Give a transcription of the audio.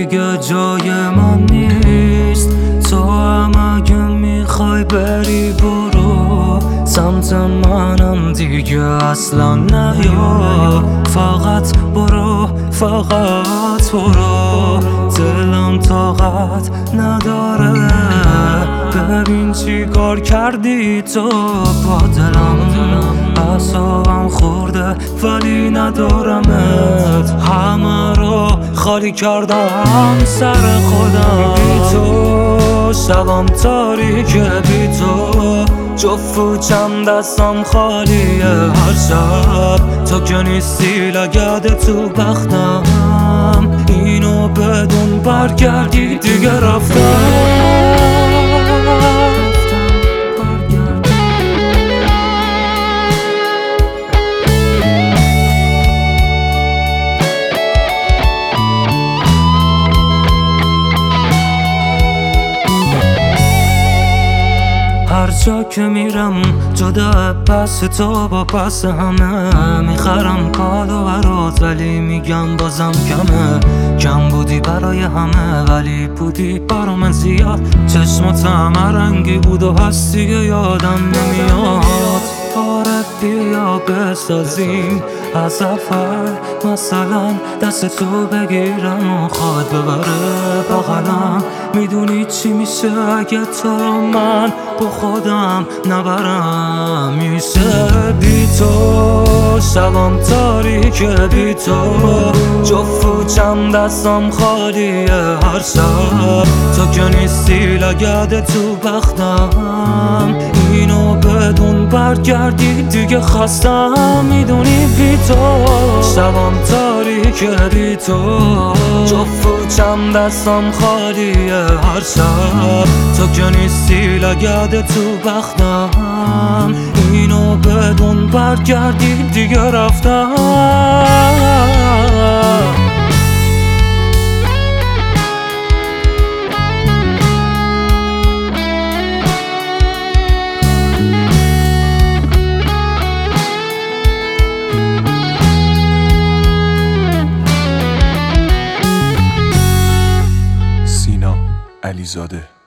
دیگه جای من نیست. تو هم اگه میخوای بری برو سمت منم دیگه اصلا نیا. فقط برو فقط برو، دلم طاقت نداره. ببین چی کار کردی تو با دلم، اعصابم خورده ولی ندارمت. همه رو خالی کردم سر خودم. بی تو شبم تاریکه، بی تو جفت چند دستم خالیه. هر شب تو که نیستی لگد تو بختم. اینو بدون برگردی دیگه رفتم. هر جا که میرم جدا پس تو با پس همه. میخرم کادو برات ولی میگم بازم کمه. کم بودی برای همه ولی بودی برا من زیاد. چشمات همه رنگی بود و هست دیگه یادم نمیاد. آره بیا بسازیم از اول، مثلا دست تو بگیرم و خواد ببره بغلم. میدونی چی میشه اگه تو رو من با خودم نبرم. میشه بی تو شبم تاریکه، بی تو جفت چند دستم خالیه. هر شب تو که نیستی لگد تو بختم. اینو بدون برگردی دیگه خستم. میدونی بی تو شبم تاریکه، بی تو جفت چند دستم خالیه. هر شب تو که نیستی لگد تو بختم. اینو بدون برگردی دیگه رفتم. سینا علیزاده.